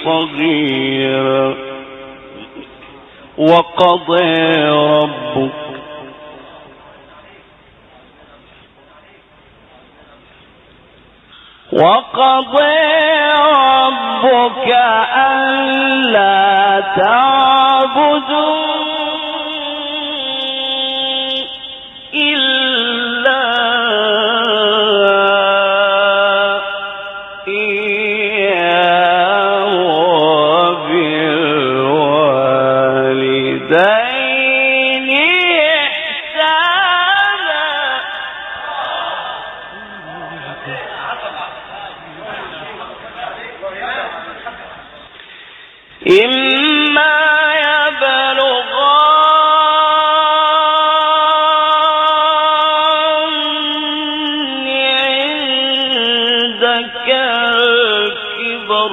صغيرا. وقضى ربك ألا تعبدوا إلا إياه وبالوالدين إحسانا. إما يبلغن عندك الكبر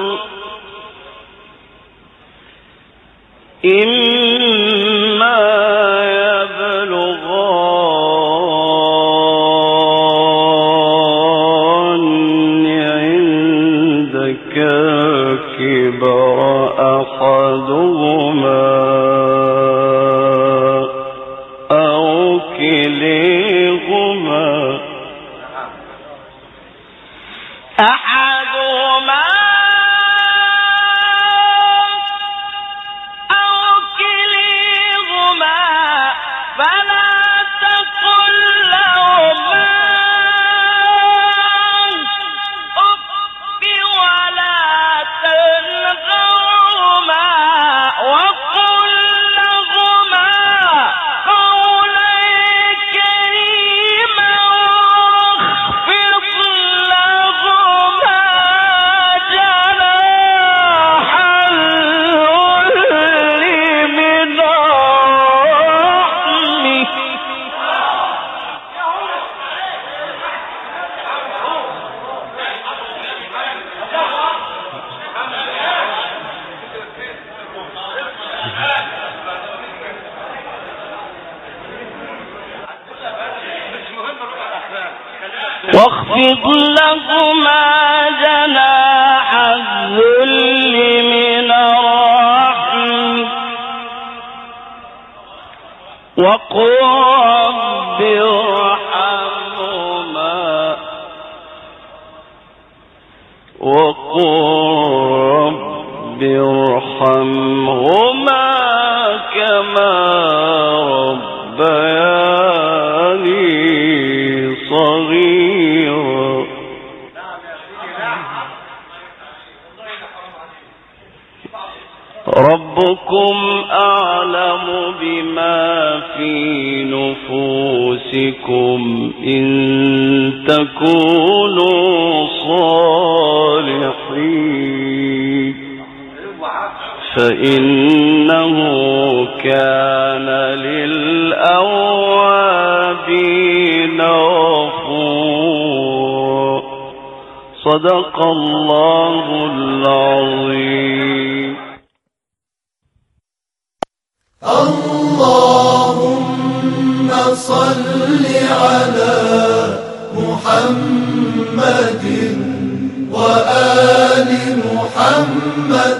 أحدهما أو كليهما فلا تقل لهما أف ولا تنهرهما وقل لهما قولا كريما واخفض لهما جناح الذل من الرحمة. واخفض لهما جناح الذل من الرحمة وقل رب ارحمهما كما ربياني صغيرا. ربكم أعلم بما في نفوسكم إن تكونوا صالحين فإنه كان للأوابين غفورا. صدق الله العظيم. اللهم صل على محمد وآل محمد.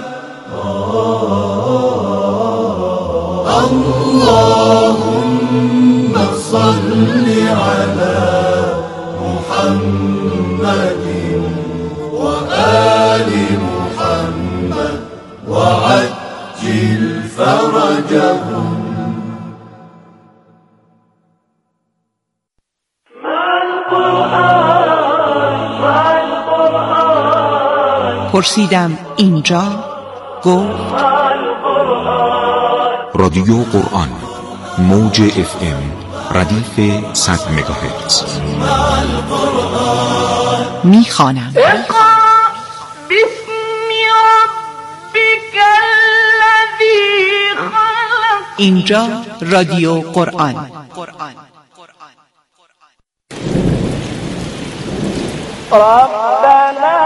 اللهم صل على محمد وآل محمد وعجل فرجهم. پرسیدم اینجا گفت رادیو قرآن موج FM ردیف 100 مگاهرتز. میخوانم اقرأ باسم ربك الذی خلق. اینجا رادیو قرآن. ربنا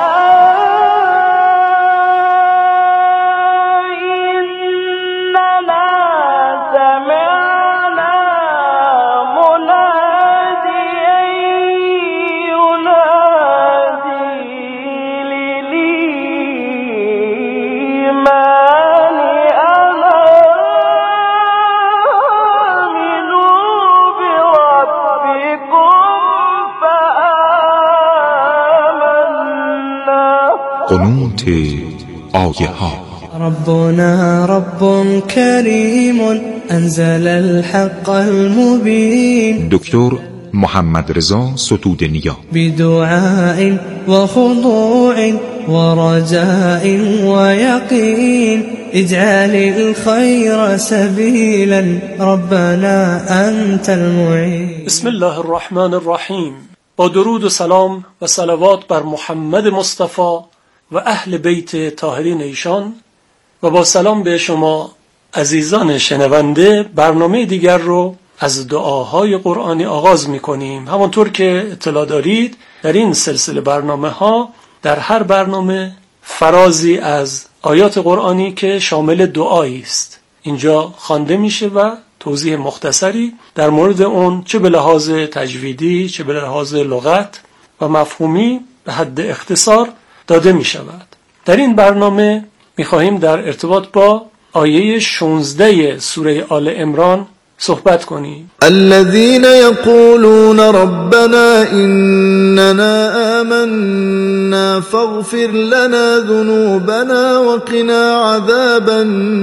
قنوت آیه ها. ربنا رب كريم أنزل الحق المبين. دکتر محمد رضا ستودنیا. بدعاء وخضوع ورجاء ويقين اجعل الخير سبيلا ربنا أنت المعين. بسم الله الرحمن الرحیم. با درود و سلام و صلوات بر محمد مصطفی و اهل بیت طاهرین ایشان و با سلام به شما عزیزان شنونده، برنامه دیگر رو از دعاهای قرآنی آغاز می‌کنیم. همانطور که اطلاع دارید در این سلسله برنامه ها در هر برنامه فرازی از آیات قرآنی که شامل دعایی است اینجا خوانده میشه و توضیح مختصری در مورد اون چه به لحاظ تجویدی چه به لحاظ لغت و مفهومی به حد اختصار داده می شود. در این برنامه می خواهیم در ارتباط با آیه 16 سوره آل عمران صحبت کنیم. الذين يقولون ربنا إننا آمنا فاغفر لنا ذنوبنا وقنا عذاب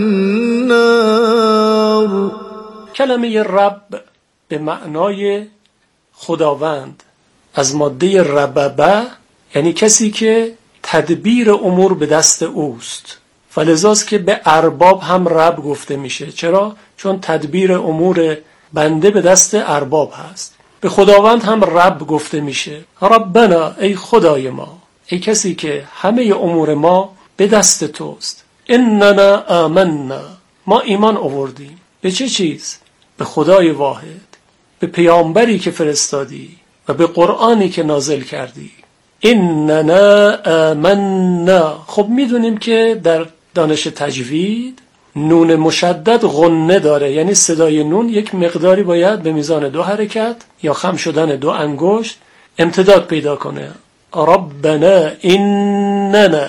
النار. کلمه رب به معنای خداوند از ماده رببه، یعنی کسی که تدبیر امور به دست اوست، فلذاست که به ارباب هم رب گفته میشه. چرا؟ چون تدبیر امور بنده به دست ارباب هست. به خداوند هم رب گفته میشه. ربنا، ای خدای ما، ای کسی که همه امور ما به دست توست. اننا آمنا، ما ایمان آوردیم. به چه چیز؟ به خدای واحد، به پیامبری که فرستادی و به قرآنی که نازل کردی. اننا آمنا. خب میدونیم که در دانش تجوید نون مشدد غنه داره، یعنی صدای نون یک مقداری باید به میزان 2 حرکت یا خم شدن 2 انگشت امتداد پیدا کنه. ربنا اننا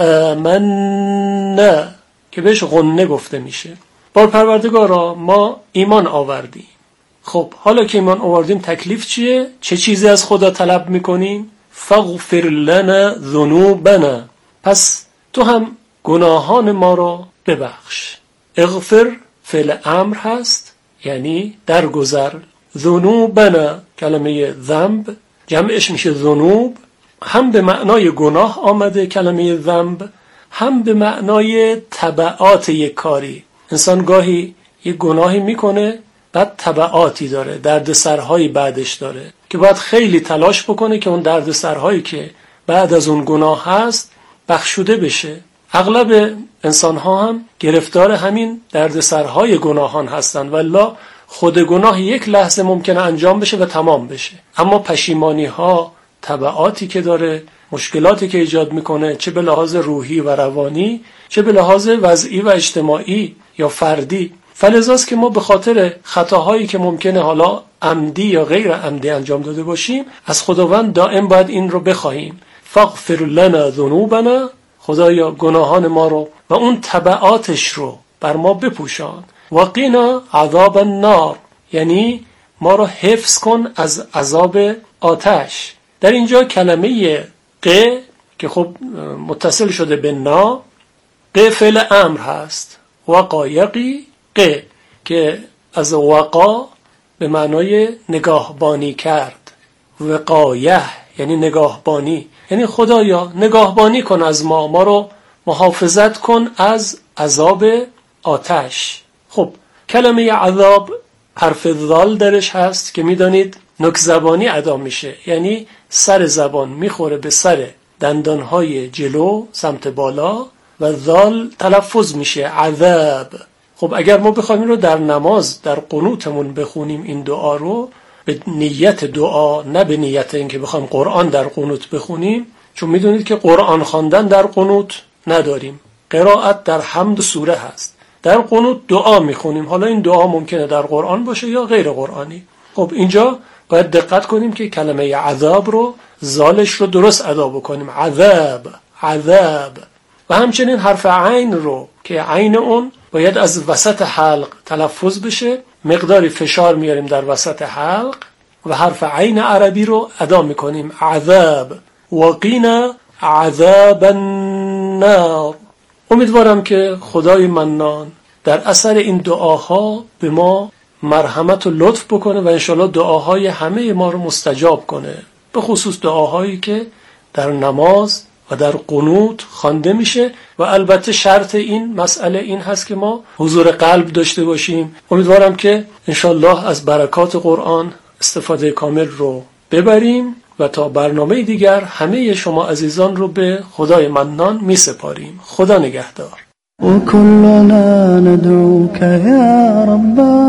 آمنا که بهش غنه گفته میشه. بار پروردگارا ما ایمان آوردیم. خب حالا که ایمان آوردیم تکلیف چیه؟ چه چیزی از خدا طلب میکنیم؟ فاغفر لنا ذنوبنا، پس تو هم گناهان ما رو ببخش. اغفر فعل امر هست، یعنی درگذر. ذنوبنا کلمه ذنب جمعش میشه ذنوب، هم به معنای گناه آمده کلمه ذنب، هم به معنای تبعات یک کاری. انسان گاهی یک گناهی میکنه بعد تبعاتی داره، دردسرهایی بعدش داره که باید خیلی تلاش بکنه که اون دردسرهایی که بعد از اون گناه هست بخشوده بشه. اغلب انسان ها هم گرفتار همین دردسرهای گناهان هستن، والله خود گناه یک لحظه ممکنه انجام بشه و تمام بشه، اما پشیمانی ها، تبعاتی که داره، مشکلاتی که ایجاد میکنه، چه به لحاظ روحی و روانی چه به لحاظ وضعی و اجتماعی یا فردی. فلذاست که ما به خاطر خطاهایی که ممکنه حالا عمدی یا غیر عمدی انجام داده باشیم از خداوند دائم باید این رو بخواهیم. فاغفر لنا ذنوبنا، خدایا گناهان ما رو و اون تبعاتش رو بر ما بپوشان. و قنا عذاب النار، یعنی ما رو حفظ کن از عذاب آتش. در اینجا کلمه ق که خب متصل شده به نا، ق فعل امر هست. وقایقی ق که از وقا به معنای نگاهبانی کرد. وقایه یعنی نگاهبانی، یعنی خدایا نگاهبانی کن از ما، ما رو محافظت کن از عذاب آتش. خب کلمه عذاب حرف ذال درش هست که میدانید نوک زبانی ادا میشه، یعنی سر زبان میخوره به سر دندانهای جلو سمت بالا و ذال تلفظ میشه عذاب. خب اگر ما بخوایم رو در نماز در قنوتمون بخونیم این دعا رو به نیت دعا، نه به نیت اینکه بخوایم قرآن در قنوت بخونیم، چون میدونید که قرآن خواندن در قنوت نداریم، قرائت در حمد سوره هست. در قنوت دعا میخونیم، حالا این دعا ممکنه در قرآن باشه یا غیر قرآنی. خب اینجا باید دقت کنیم که کلمه عذاب رو زالش رو درست ادا بکنیم، عذاب عذاب. و همچنین حرف عین رو که عین اون باید از وسط حلق تلفظ بشه، مقداری فشار میاریم در وسط حلق و حرف عین عربی رو ادا میکنیم عذاب. و قینا عذاب النار. امیدوارم که خدای منان در اثر این دعاها به ما مرحمت و لطف بکنه و انشالله دعاهای همه ما رو مستجاب کنه، به خصوص دعاهایی که در نماز و در قنوت خوانده میشه. و البته شرط این مسئله این هست که ما حضور قلب داشته باشیم. امیدوارم که انشالله از برکات قرآن استفاده کامل رو ببریم و تا برنامه دیگر همه شما عزیزان رو به خدای منان می سپاریم. خدا نگهدار. وكلنا ندعوك يا ربا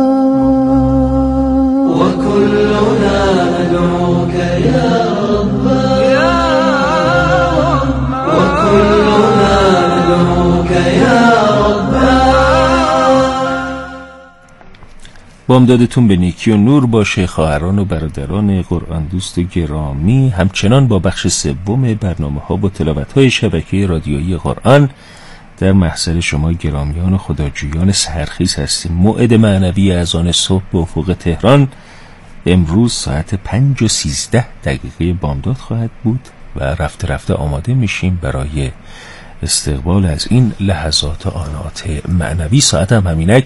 وكلنا ندعوك يا ربا وكلنا ندعوك يا ربا. بامدادتون به نیکی و نور باشه خواهران و برادران قرآن دوست گرامی. همچنان با بخش سوم برنامه‌ها با تلاوت‌های شبکه رادیویی قرآن در محضر شما گرامیان و خداجویان سحرخیز هستیم. موعد معنوی اذان صبح به افق تهران امروز ساعت 5:13 بامداد خواهد بود و رفته رفته آماده میشیم برای استقبال از این لحظات آنات معنوی. ساعت هم همینک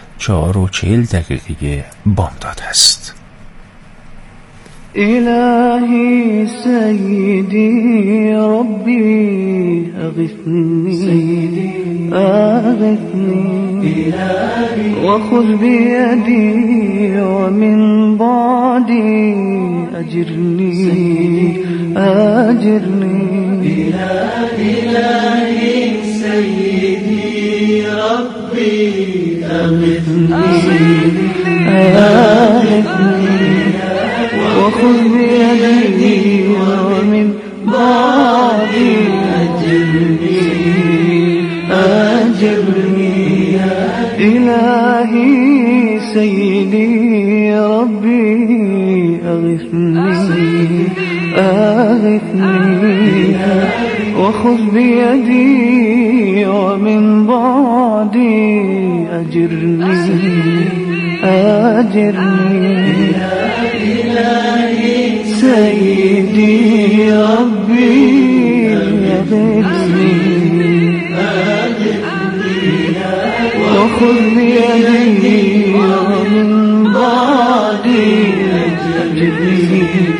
4:40 بامداد هست. إلهي سيدي ربي أغثني أغثني وخذ بيدي ومن بعدي أجرني أجرني. إلهي سيدي ربي أغثني أغثني وخذ بيدي ومن بعدي أجرني أجرني. إلهي سيدي ربي أغثني أغثني وخذ بيدي ومن بعدي أجرني أجرني. إلهي سيدي ربي أغثني وخذ بيدي ومن بعدي أجرني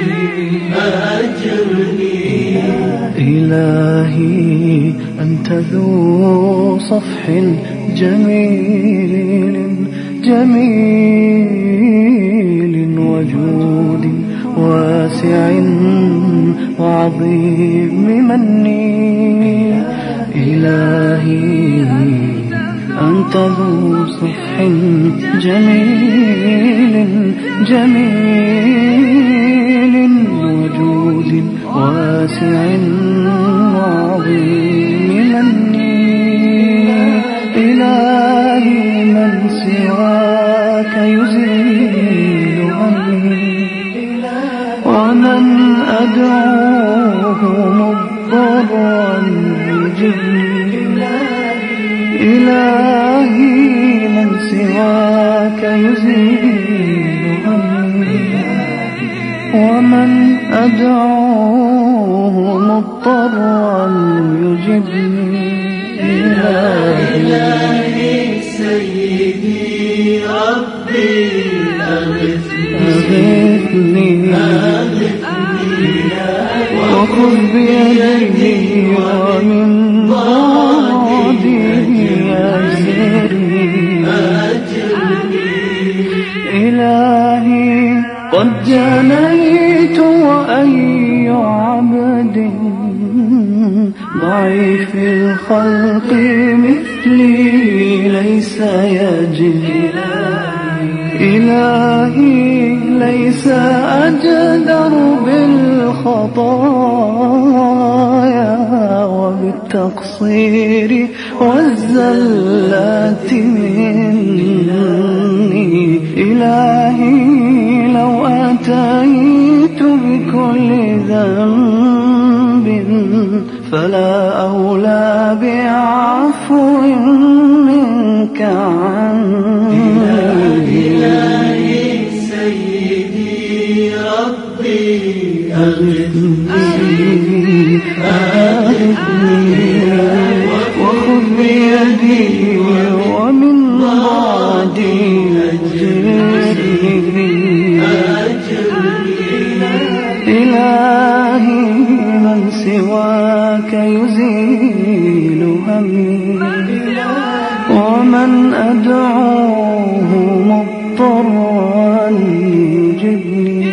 إلهي أنت ذو صفح جميل جميل وجود واسع وعظيم مني. إلهي أنت ذو صفح جميل جميل وجود واسع وعظيم مني. إلهي من سواك يزيل عني ومن أدعوه مضطرا يجبني. إلهي من سواك يزيل عني ومن أدعوه مضطرا يجبني. إلهي سيدي ربي أغثني وخذ بيدي ومن بعدي أجرني. إلهي قد جنيت وأي عبد ضعيف الخلق مثلي ليس يجد. إلهي ليس أجدر بالخطايا وبالتقصير والزلات مني. إلهي لو أتيت بكل ذنب فلا أولى بعفو منك عني. إلهي سيدي ربي أغثني وخذ بيدي ومن بعدي أجرني إلهي من سواك يزيل همي ومن أدعوه مضطرا يجبني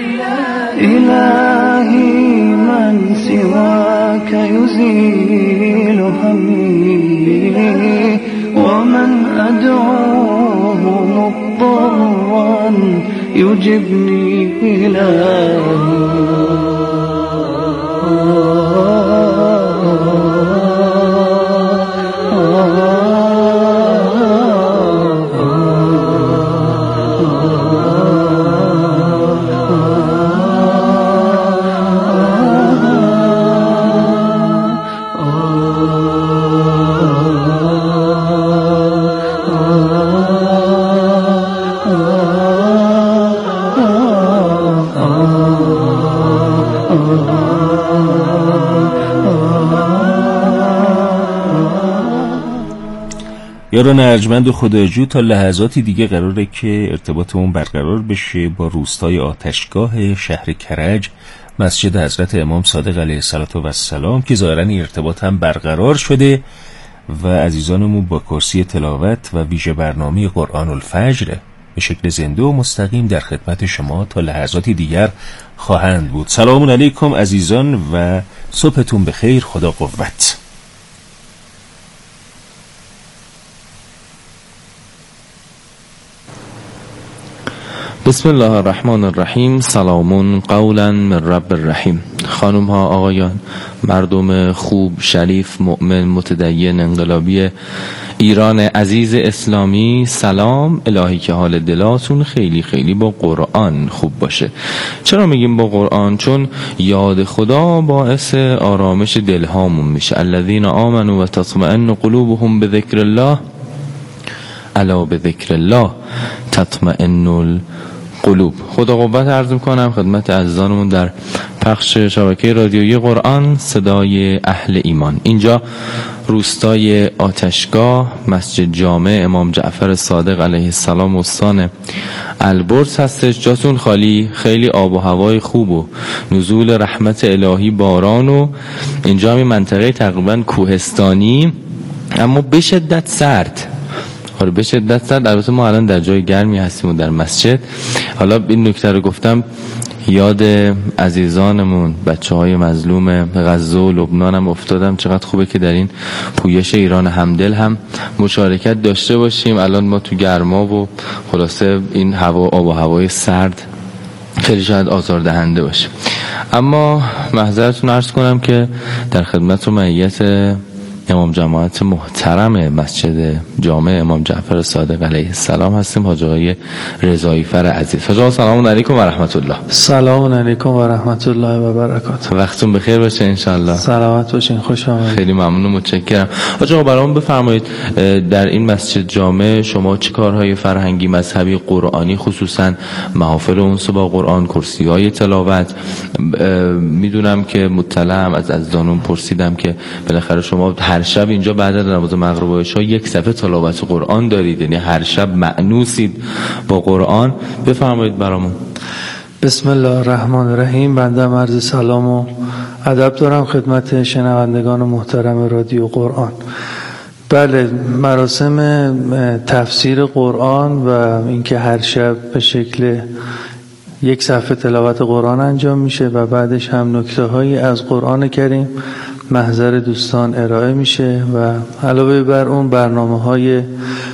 إلهي من سواك يزيل همي ومن أدعوه مضطرا يجبني یاران ارجمند و خداجو، تا لحظاتی دیگه قراره که ارتباطمون برقرار بشه با روستای آتشگاه شهر کرج، مسجد حضرت امام صادق علیه السلام که ظاهرا این ارتباط هم برقرار شده و عزیزانمون با کرسی تلاوت و ویژه برنامه قرآن الفجر به شکل زنده و مستقیم در خدمت شما تا لحظاتی دیگر خواهند بود. سلام علیکم عزیزان و صبحتون بخیر. خدا قوت. بسم الله الرحمن الرحیم. سلام قولا من رب الرحیم. خانم ها، آقایان، مردم خوب، شریف، مؤمن، متدین، انقلابی ایران عزیز اسلامی، سلام. الهی که حال دلاتون خیلی خیلی با قرآن خوب باشه. چرا میگیم با قرآن؟ چون یاد خدا باعث آرامش دلهامون میشه. الذین آمنوا و تطمئن قلوبهم بذکر الله الا بذکر الله تطمئن القلوب. خدا قوت عرض میکنم خدمت عزیزانمون در پخش شبکه رادیویی قرآن صدای اهل ایمان. اینجا روستای آتشگاه، مسجد جامع امام جعفر صادق علیه السلام استان البرز هستش. جاتون خالی، خیلی آب و هوای خوب و نزول رحمت الهی، باران و اینجا هم منطقه تقریبا کوهستانی اما به شدت سرد. به شدت سرد. البته ما الان در جای گرمی هستیم و در مسجد. حالا این نکته رو گفتم یاد عزیزانمون، بچه‌های مظلوم غزه و لبنان هم افتادم. چقدر خوبه که در این پویش ایران همدل هم مشارکت داشته باشیم. الان ما تو گرما و خلاصه این هوا، آب و هوای سرد خیلی شاید آزاردهنده باشه. اما معذرتون عرض کنم که در خدمت و معیت امام جماعت محترم مسجد جامع امام جعفر صادق علیه السلام هستیم. حاج آقای رضایی فر عزیز. حاج آقا سلام علیکم و رحمت الله. سلام علیکم و رحمت الله و برکاته. وقتتون بخیر باشه ان شاء الله. سلامت باشین. خوش آمدید. خیلی ممنون و متشکرم. حاج آقا برامون بفرمایید در این مسجد جامع شما چه کارهای فرهنگی، مذهبی، قرآنی، خصوصا محافل انس با قرآن، کرسی‌های تلاوت، میدونم که مطلعم از عزیزانم پرسیدم که بالاخره شما هر شب اینجا بعد از نماز مغرب و عشا یک صفحه تلاوت قرآن دارید، یعنی هر شب مأنوسید با قرآن. بفرمایید برامون. بسم الله الرحمن الرحیم. بنده عرض سلام و ادب دارم خدمت شنوندگان محترم رادیو قرآن. بله، مراسم تفسیر قرآن و اینکه هر شب به شکل یک صفحه تلاوت قرآن انجام میشه و بعدش هم نکته هایی از قرآن کریم محضر دوستان ارائه میشه و علاوه بر اون برنامه‌های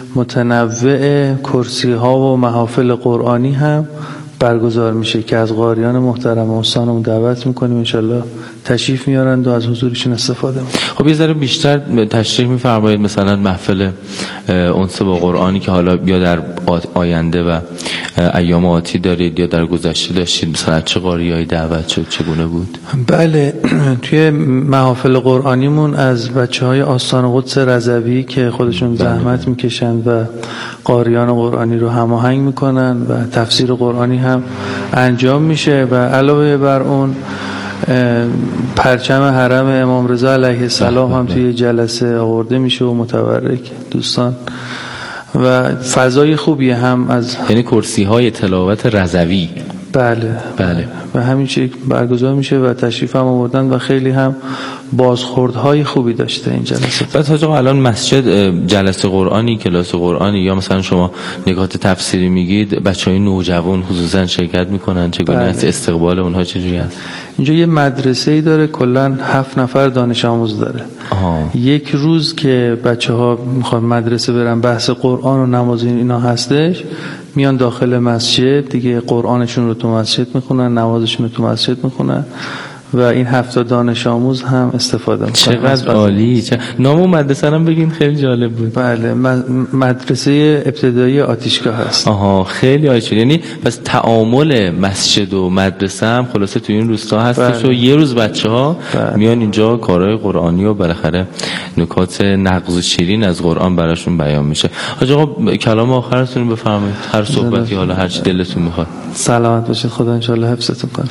متنوع کرسی ها و محافل قرآنی هم برگزار میشه که از قاریان محترم استانمون دعوت میکنیم انشالله تشریف میارند و از حضورشون استفاده میکنند. خب یه ذره بیشتر تشریح میفرمایید مثلا محفل انس با قرآنی که حالا یا در آینده و ایام آتی دارید یا در گذشته داشتید، مثلا چه قاریایی دعوت شد، چگونه بود؟ بله، توی محافل قرآنیمون از بچه‌های آستان قدس رضوی که خودشون زحمت میکشن و قاریان قرآنی رو هماهنگ میکنن و تفسیر قرآنی هم انجام میشه و علاوه بر اون پرچم حرم امام رضا علیه السلام هم توی جلسه آورده میشه و متبرک دوستان و فضای خوبی هم از یعنی کرسی های تلاوت رضوی. بله و همین چیز برگزار میشه و تشریف هم آوردن و خیلی هم بازخوردهای خوبی داشته این جلسه. بعد حاجا الان مسجد جلسه قرآنی، کلاس قرآنی یا مثلا شما نکات تفسیری میگید، بچهای نوجوان خصوصا شرکت میکنن، چگونه است استقبال اونها چجوری است؟ اینجا یه مدرسه‌ای داره، کلا 7 نفر دانش آموز داره. یک روز که بچه‌ها میخوان مدرسه برن، بحث قرآن و نماز اینا هستش، میان داخل مسجد دیگه، قرآنشون رو تو مسجد میخونن، نمازشون رو تو مسجد میخونن و این 7 دانش آموز هم استفاده میکنن. چقدر عالی. نام مدرسه رو بگین، خیلی جالب بود. بله، مدرسه ابتدایی آتشگاه هست. خیلی عالی شد. یعنی پس تعامل مسجد و مدرسه هم خلاصه تو این روستا هستش و یه روز بچه‌ها میان اینجا کارهای قرآنی و بالاخره نکات نغز و شیرین از قرآن براشون بیان میشه. حاج آقا کلام آخرتون بفرمایید، هر صحبتی حالا هر چی دلتون میخواد. سلامت باشید، خدا ان شاء الله حفظتون کنه.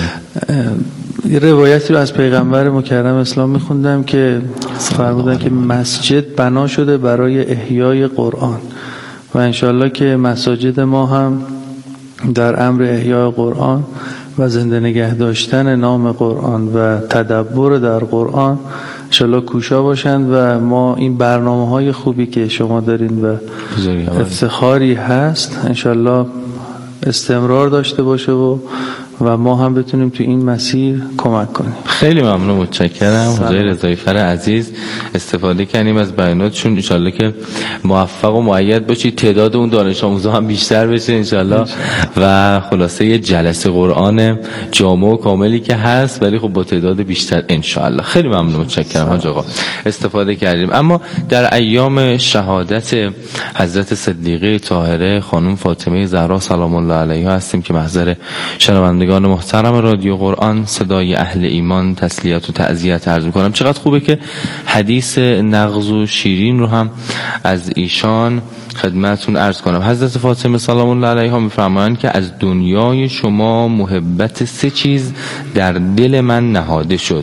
یه روایتی رو از پیغمبر مکرم اسلام میخوندم که فرمودن که مسجد بنا شده برای احیای قرآن و انشالله که مساجد ما هم در امر احیای قرآن و زنده نگه داشتن نام قرآن و تدبر در قرآن انشالله کوشا باشند و ما این برنامه‌های خوبی که شما دارین و افتخاری هست انشالله استمرار داشته باشه و ما هم بتونیم تو این مسیر کمک کنیم. خیلی ممنون، متشکرم. حضرت رضایفر عزیز استفاده کنیم از بیاناتشون، ان شاءالله که موفق و مؤید باشید، تعداد اون دانش آموزا هم بیشتر بشه ان شاءالله و خلاصه یه جلسه قرآن جامع و کاملی که هست ولی خب با تعداد بیشتر ان شاءالله. خیلی ممنون، متشکرم حاج آقا، استفاده کردیم. اما در ایام شهادت حضرت صدیقه طاهره خانم فاطمه زهرا سلام الله علیها هستیم که محضر شنوندگان محترم رادیو قرآن صدای اهل ایمان تسلیت و تعزیت عرض می‌کنم. چقدر خوبه که حدیث نغز و شیرین رو هم از ایشان خدمتتون عرض کنم. حضرت فاطمه سلام الله علیها می‌فرمایند که از دنیای شما محبت 3 چیز در دل من نهاده شد.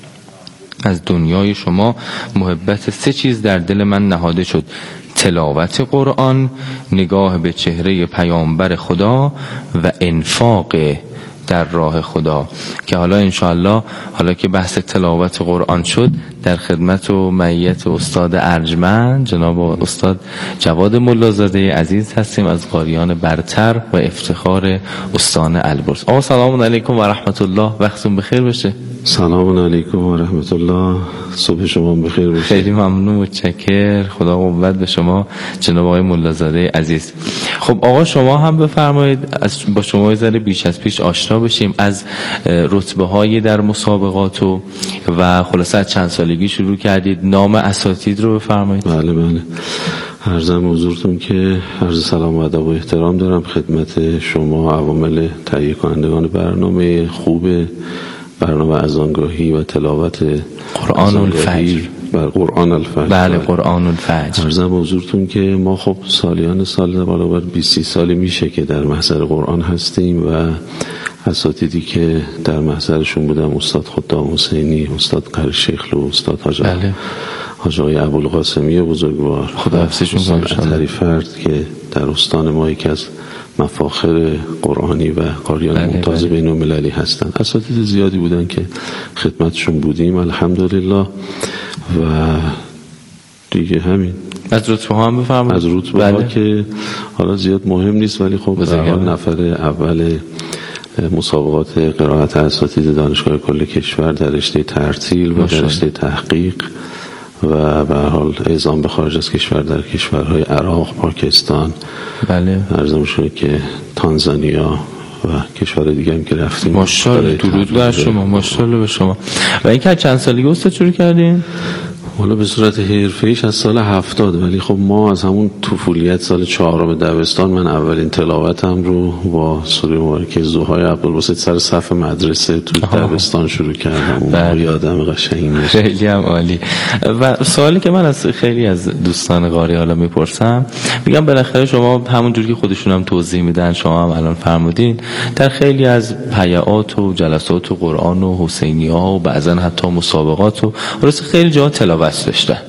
از دنیای شما محبت 3 چیز در دل من نهاده شد: تلاوت قرآن، نگاه به چهره پیامبر خدا و انفاق در راه خدا. که حالا انشاءالله حالا که بحث تلاوت قرآن شد در خدمت و معیت استاد ارجمند جناب استاد جواد ملازاده عزیز هستیم از قاریان برتر و افتخار استان البرز. آقا سلام علیکم و رحمت الله، وقتتون بخیر باشه. سلام علیکم و رحمت الله، صبح شما بخیر باشه. خیلی ممنون، متشکر، خدا قوت به شما جناب آقای ملازاده عزیز. خب آقا شما هم بفرمایید با شما ذره بیش از پیش آشنا بشیم از رتبه های در مسابقات و خلاصه چند سالگی شروع کردید، نام اساتید رو بفرمایید. بله عرضم حضورتون که عرض سلام و ادب و احترام دارم خدمت شما عوامل تهیه کنندگان برنامه خوب برنامه اذانگاهی و تلاوت قرآن الفجر. قرآن الفجر. بله قرآن الفجر. عرضم حضورتون که ما خب سالیان سال بالابر 20 سالی میشه که در محضر قرآن هستیم و اساتیدی که در محضرشون بودم استاد خدام حسینی، استاد قری شیخلو، استاد حاج آقای ابوالقاسمی بزرگوار، خدا حفظشون کنه، فرد که در استان ما یکی از مفاخر قرآنی و قاریان ممتاز بین المللی هستند. اساتید زیادی بودن که خدمتشون بودیم الحمدلله و دیگه همین. از رتبه ها هم بفرمایید. از رتبه ها که حالا زیاد مهم نیست ولی خب در نفر اول مسابقات قرائت اساتید دانشگاه کل کشور در رشته ترتیل و در رشته تحقیق و به هر حال اعزام به خارج از کشور در کشورهای عراق، پاکستان، عرضم شده که تانزانیا و کشور دیگه هم که رفتیم. ماشاءالله، درود بر شما، ماشاءالله به شما. و این که چند سالگی استاد شروع کردین؟ حالا به صورت حرفه‌ایش از سال 70، ولی خب ما از همون طفولیت سال 4 دبستان من اولین تلاوتم رو با سوره مبارکه ضحای عبدالباسط سر صف مدرسه تو دبستان شروع کردم. اون یادم قشنگه. خیلی هم عالی. و سوالی که من از خیلی از دوستان قاری حالا میپرسم، میگم بالاخره شما همونجوری که خودشون هم توضیح میدن، شما هم الان فرمودین، در خیلی از پیعات و جلسات و قرآن و حسینیه ها و بعضا حتی مسابقات و خیلی جا تلاوت داشتن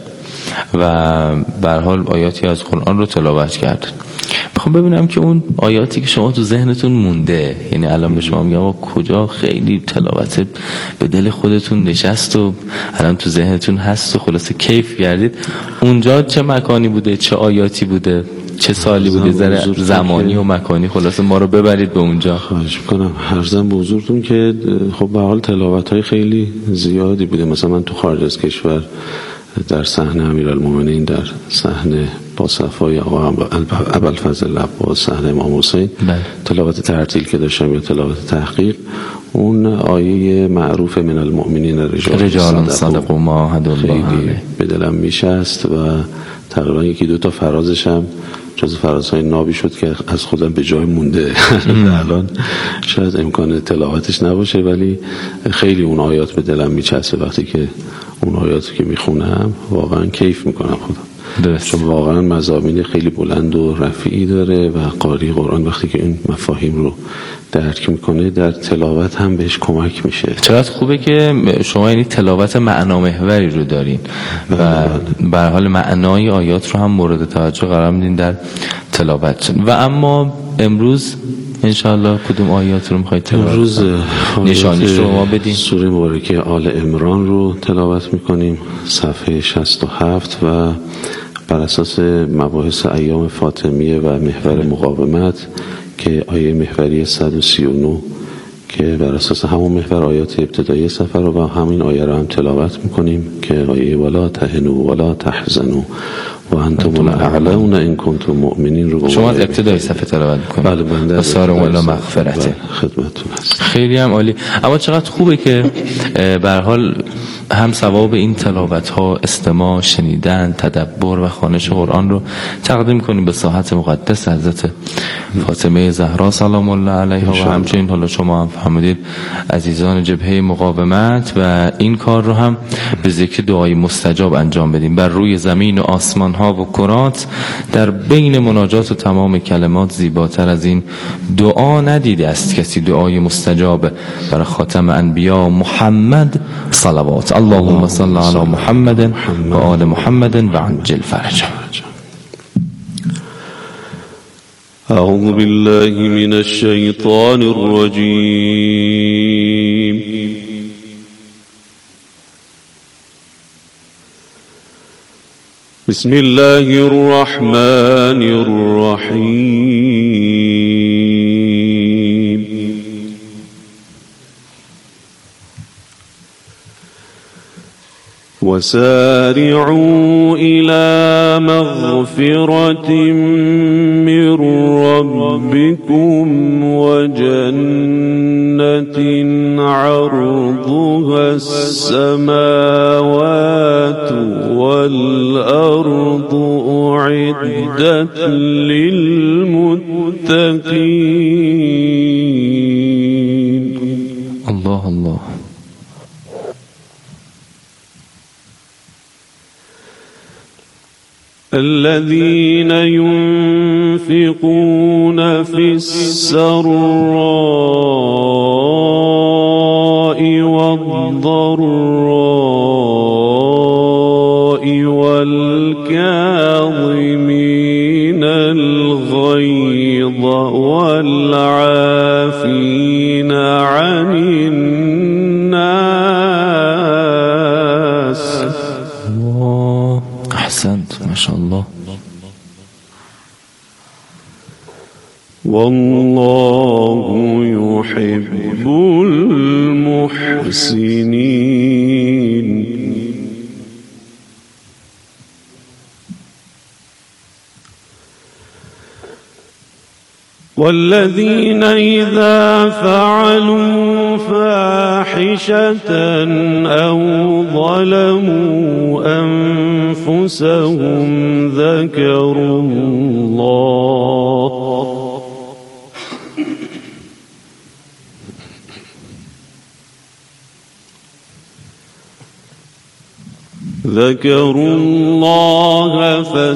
و به هر حال آیاتی از قرآن رو تلاوت کردن. میخوام ببینم که اون آیاتی که شما تو ذهنتون مونده، یعنی الان به شما میگم کجا خیلی تلاوت به دل خودتون نشست و الان تو ذهنتون هست و خلاصه کیف کردید، اونجا چه مکانی بوده، چه آیاتی بوده، چه سالی بوده، زمانی و مکانی، خلاصه ما رو ببرید به اونجا. خواهش میکنم. عرضم به حضورتون که خب به حال تلاوت‌های خیلی زیادی بوده. مثلا من تو خارج از کشور در صحنه امیرالمومنین، در صحنه با صفای آقا ابوالفضل عباس، صحنه امام حسین، تلاوت ترتیل که داشتم یا تلاوت تحقیق، اون آیه معروف من المؤمنین رجال صدقوا ما عاهدوا الله علیه به دلم میشست و تقریبا یکی دو تا فرازشم جز فرازهای نابی شد که از خودم به جای مونده. الان شاید امکان تلاوتش نباشه، ولی خیلی اون آیات به دلم میچسبه. وقتی که اون آیاتی که میخونم واقعا کیف میکنم خودم، چون واقعا مضامین خیلی بلند و رفیعی داره و قاری قرآن وقتی که این مفاهیم رو درک میکنه در تلاوت هم بهش کمک میشه. چقدر خوبه که شما یعنی تلاوت معنامحوری رو دارین و به هر حال معنای آیات رو هم مورد توجه قرار میدین در تلاوت. و اما امروز انشاءالله کدوم آیات رو میخواید تلاوت؟ امروز نشانیش رو ما بدین. سوره مبارکه آل عمران رو تلاوت میکنیم، صفحه 67 و بر اساس مباحث ایام فاطمیه و محور مقاومت که آیه محوری 139 که بر اساس همون محور آیات ابتدایی صفحه رو و همین آیه رو هم تلاوت میکنیم که آیه ولا تهنوا ولا تحزنوا و انتم الاعلون ان کنتم مؤمنین رو شما از ابتدای صفحه تلاوت میکنید. بله بنده و سارم الی مغفرته. خدمتتون هست. خیلی هم عالی. اما چقدر خوبه که به هر حال هم ثواب این تلاوت ها، استماع، شنیدن، تدبر و خوانش قرآن رو تقدیم کنیم به ساحت مقدس حضرت فاطمه زهرا سلام الله علیها و همچنین حالا شما هم فهمیدید عزیزان جبهه مقاومت و این کار رو هم به ذکر دعای مستجاب انجام بدیم. بر روی زمین و آسمان ها و کرات در بین مناجات و تمام کلمات زیباتر از این دعا ندیده است کسی. دعای مستجاب بر خاتم انبیا محمد صلوات. اللهم صل علی محمد و آل محمد و عجل فرجه. اعوذ بالله من الشیطان الرجیم. بسم الله الرحمن الرحیم. وسارعوا إلى مغفرة من ربكم وجنة عرضها السماوات والأرض أعدت للمتقين. الله الله. الذين ينفقون في السراء والضراء والكاظمين الغيظ والعافين عن الناس. أحسنت ما شاء الله. والله يحب المحسنين. والذين إذا فعلوا فاحشة أو ظلموا أنفسهم ذكروا الله